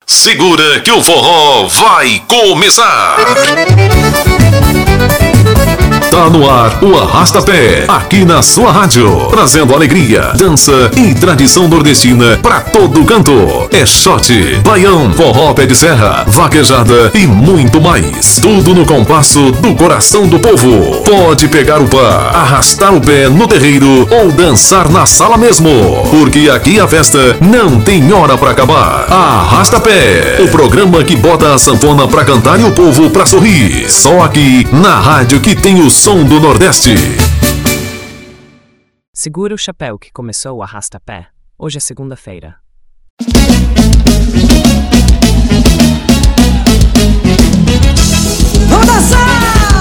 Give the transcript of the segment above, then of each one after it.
Segura que o forró vai começar. Tá no ar o Arrasta-Pé, aqui na sua rádio, trazendo alegria, dança e tradição nordestina pra todo canto. É shot, baião, forró pé de serra, vaquejada e muito mais. Tudo no compasso do coração do povo. Pode pegar o pá, arrastar o pé no terreiro ou dançar na sala mesmo, porque aqui a festa não tem hora pra acabar. Arrasta-Pé, o programa que bota a sanfona pra cantar e o povo pra sorrir. Só aqui na rádio que tem o som do Nordeste. Segura o chapéu que começou o Arrasta-Pé. Hoje é segunda-feira. Vamos dançar!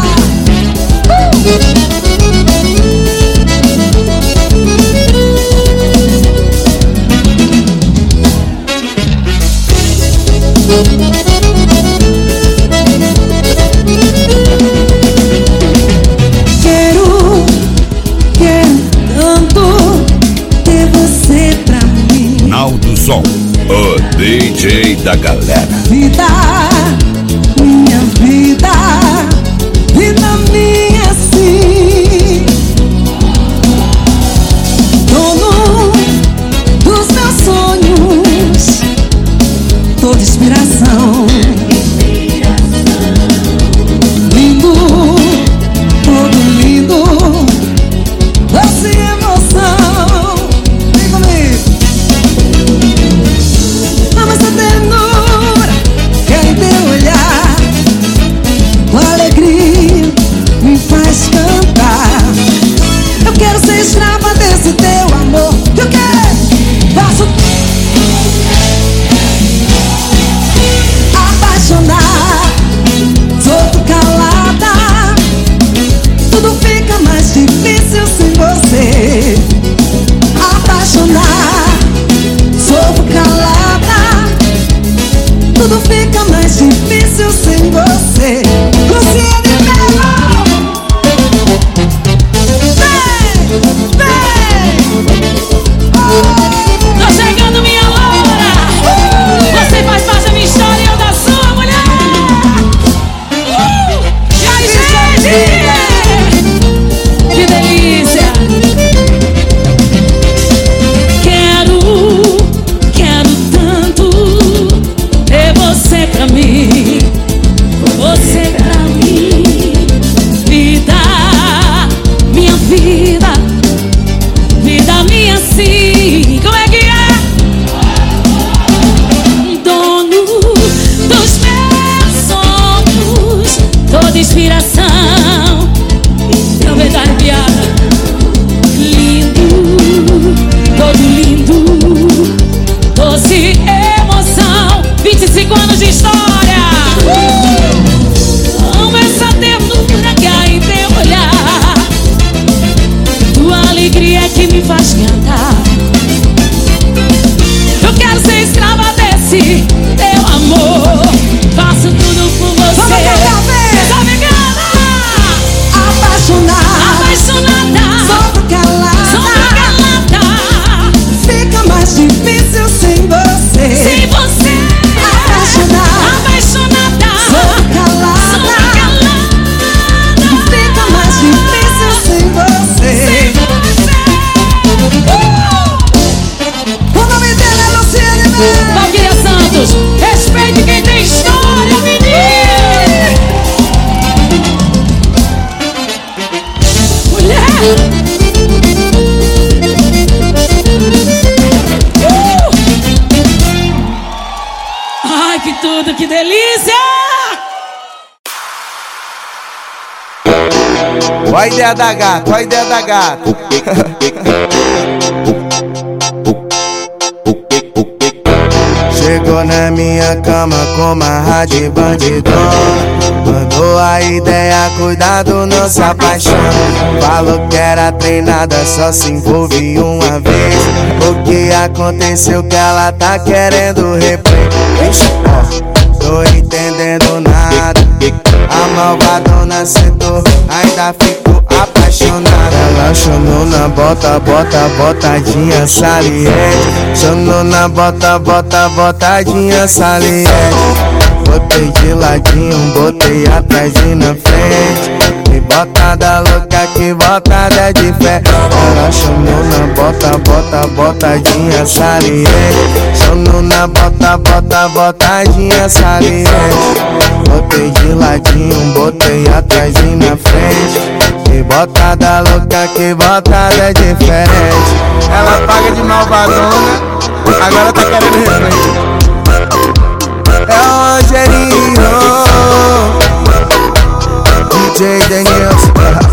Naldo Som, o DJ da galera. Vida, minha vida, vida minha sim. Dono dos meus sonhos, toda inspiração. Lindo, todo lindo, doce emoção. Vem comigo. Ama essa ternura que é em teu olhar, tua alegria me faz cantar. Eu quero ser escrava desse teu amor. Que eu quero, posso apaixonar. Sou calada, tudo fica mais difícil sem você. Apaixonar, sou calada, tudo fica mais difícil sem você. Luciane Melo, vem! Tô chegando, minha loura! Você faz parte da minha história e eu da sua, mulher! E aí, gente! Que delícia! Quero tanto ter você pra mim, você pra mim. Vida, minha vida, vida minha sim. Como é que é? Dono dos meus sonhos, toda inspiração. Não vai dar piada. Lindo, todo lindo, doce emoção. 25 anos de história. Amo essa ternura que há em teu olhar, tua alegria que me faz cantar. Eu quero ser escrava desse teu amor. Faço tudo por você. Vamos cantar, vem! Tá vegana! Apaixonada, sou calada, fica mais difícil sem você. Sem você. Apaixonada, sou calada, fica mais difícil sem você. Sem você. O nome dela é Luciane Melo. Valquíria Santos, respeite quem tem história, menino. Mulher. Ai, que tudo, que delícia! Olha a ideia da gata, olha a ideia da gata. Chegou na minha cama com uma rádio bandidona. Mandou a ideia, cuidado, não se apaixona. Falou que era treinada, só se envolve uma vez. O que aconteceu que ela tá querendo replay? Ixi, ó, tô entendendo nada. A malvadona sentou, ainda ficou apaixonada. Ela chamou na bola botadinha saliente. Xanona, botadinha saliente. Botei de ladinho, botei atrás e na frente. Que botada louca, que botada de fé. Ela Xanona, botadinha saliente. Xanona, botadinha saliente. Botei de ladinho, botei atrás e na frente. Que botada louca, que botada diferente. Ela paga de malvadona, agora tá querendo respeito. É o Rogerinho, DJ Denilson.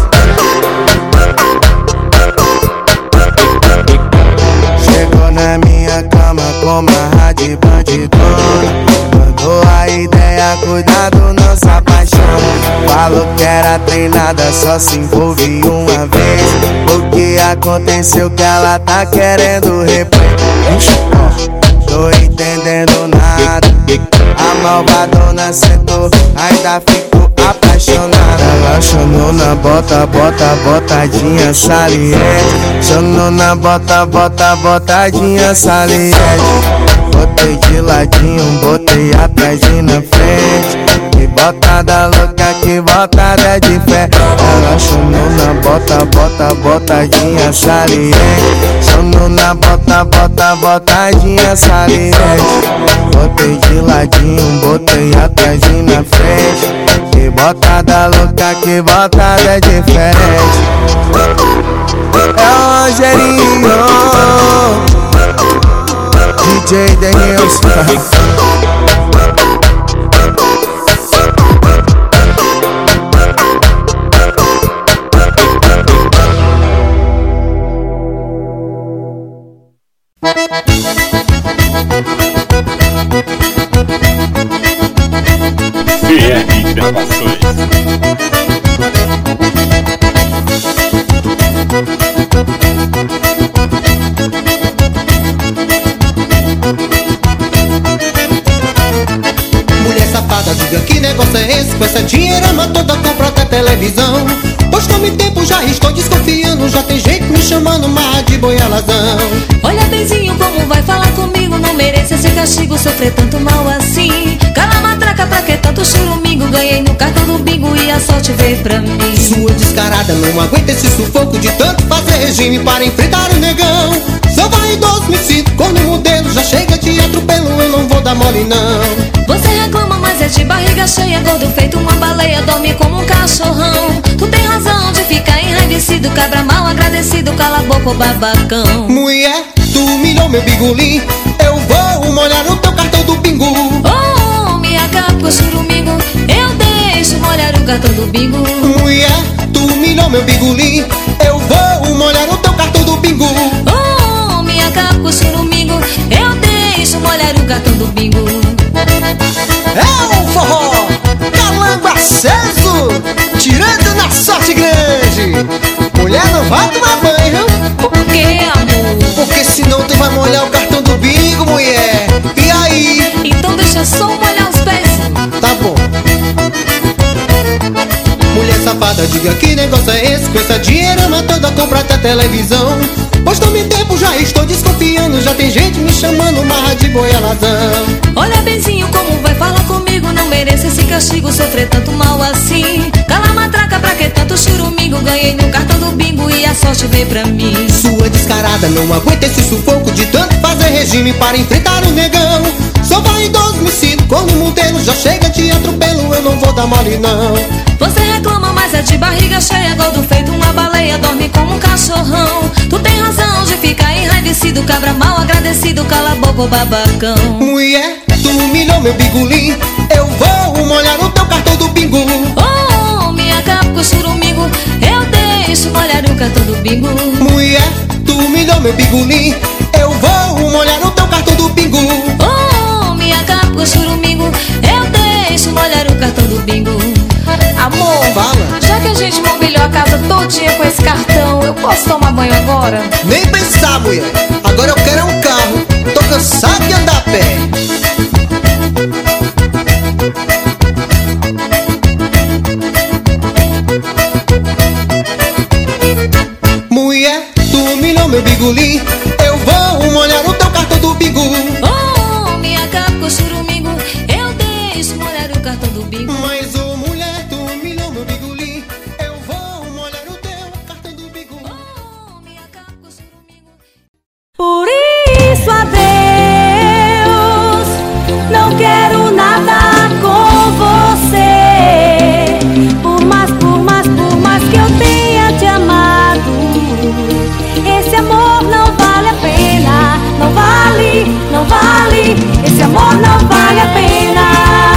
Chegou na minha cama com marra de bandidona. Mandou a ideia, cuidado, não se apaixona. Falou que era treinada, só se envolve uma vez. O que aconteceu que ela tá querendo replay? Tô entendendo nada. A malvadona sentou, ainda ficou apaixonada. Ela Xanona, botadinha saliente. Xanona, botadinha saliente. Botei de ladinho, botei atrás e na frente. Que botada louca, que botada de fé. Ela Xanona, botadinha saliente. Xanona, botadinha saliente. Botei de ladinho, botei atrás e na frente. Que botada louca, que botada diferente. É o Rogerinho, DJ Denilson. BR Gravações. Mulher safada, diga que negócio é esse? Com essa dinheirama toda compra até televisão. Pois como tempo já estou desconfiando. Já tem gente me chamando mais de boialazão. Olha benzinho como vai falar comigo. Não mereço esse castigo, sofrer tanto mal assim. Cala matraca, pra que tanto churumingo? Ganhei no cartão do bingo e a sorte veio pra mim. Sua descarada não aguenta esse sufoco de tanto fazer regime para enfrentar o negão. Sou vaidoso, me sinto quando o modelo já chega te atropelo, eu não vou dar mole não. Você reclama, mas é de barriga cheia, gordo feito uma baleia, dorme como um cachorrão. Tu tem razão de ficar enraivecido, cabra mal agradecido, cala a boca, ô babacão. Mulher, tu humilhou meu bigolim, eu vou molhar o teu cartão do bingo. Oh, me acaba com o churumingo, eu deixo molhar o cartão do bingo. Mulher, tu humilhou meu bigolim, eu vou molhar o teu cartão do bingo. Oh, me acaba com o churumingo, eu deixo molhar o cartão do bingo. É o forró, calango aceso, tirando na sorte grande. Mulher não vai tomar banho, Por que, amor? porque senão tu vai molhar o cartão do bingo, mulher. E aí? Então deixa só molhar os pés. Tá bom. Mulher safada, diga que negócio é esse? Com essa dinheirama toda compra até televisão. Pois tome tempo, já estou desconfiando. Já tem gente me chamando marra de boialazão. Olha benzinho como vai falar comigo. Não mereço esse castigo, sofrer tanto mal assim. Cala matraca, pra que tanto churumingo? Ganhei no cartão do bingo e a sorte veio pra mim. Sua descarada não aguenta esse sufoco de tanto fazer regime para enfrentar o negão. Sou vaidoso, me sinto quando o modelo já chega te atropelo, eu não vou dar mole não. Você reclama, mas é de barriga cheia, gordo feito uma baleia, dorme como um cachorrão. Tu tem razão de ficar enraivecido, cabra mal agradecido, cala a boca, ô babacão. Mulher, tu humilhou meu bigolim, eu vou molhar o teu cartão do bingo. Oh, me acaba com o churumingo, eu deixo molhar o cartão do bingo. Mulher, tu humilhou meu bigolim, eu vou molhar o teu cartão do bingo. Oh, me acaba com o churumingo, eu deixo molhar o cartão do bingo. Amor, Fala. já que a gente mobiliou a casa todinha com esse cartão, eu posso tomar banho agora? Nem pensar, mulher, agora eu quero é um carro. Tô cansado de andar a pé. Mulher, tu cartão do bingo. Mas ô mulher, tu humilhou meu bigolim. Eu vou molhar o teu cartão do bingo. Oh, me acabo com o churumingo. Por isso, adeus, não quero nada com você. Por mais que eu tenha te amado, esse amor não vale a pena. Não vale, esse amor não vale a pena.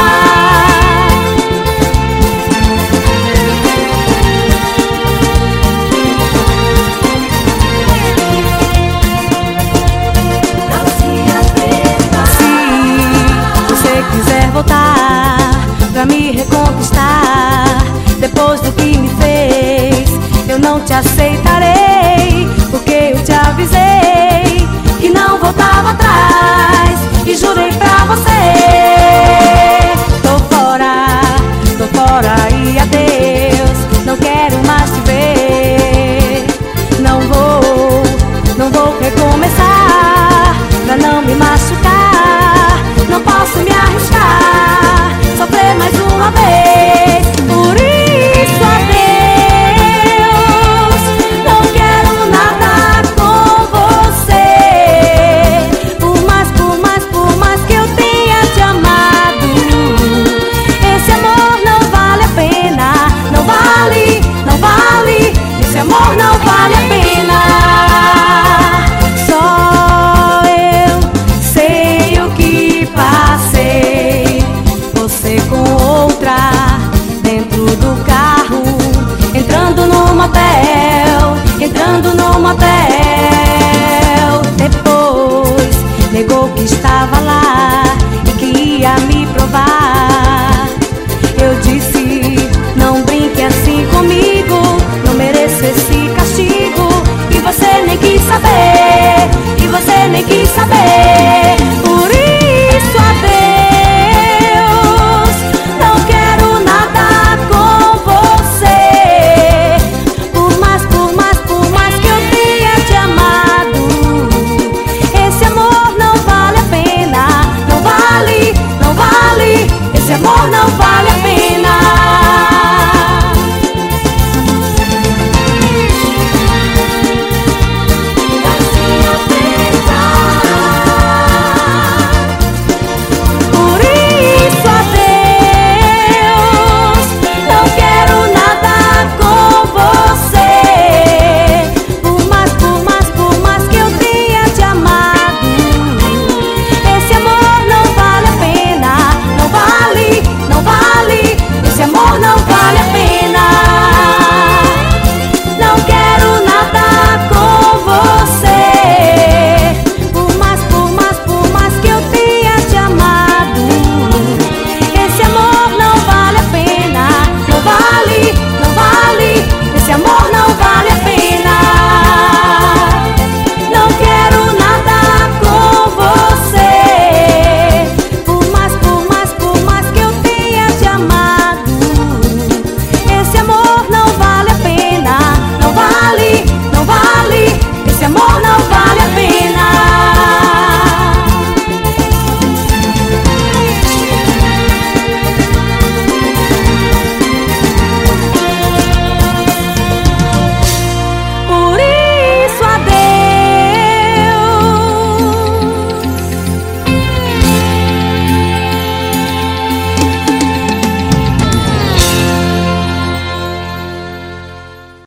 Voltar pra me reconquistar. Depois do que me fez, eu não te aceitarei, porque eu te avisei que não voltava atrás e jurei pra você. Tô fora e adeus, não quero mais te ver. Não vou recomeçar pra não me machucar. Não posso me arriscar, sofrer mais uma vez. Por isso, adeus, não quero nada com você. Por mais que eu tenha te amado, esse amor não vale a pena. Não vale, esse amor não vale a pena. Só eu sei o que passei, você com outra dentro do carro, entrando no motel. Depois negou que estava lá e que ia me provar. Eu disse, não brinque assim comigo, não mereço esse castigo. E você nem quis saber,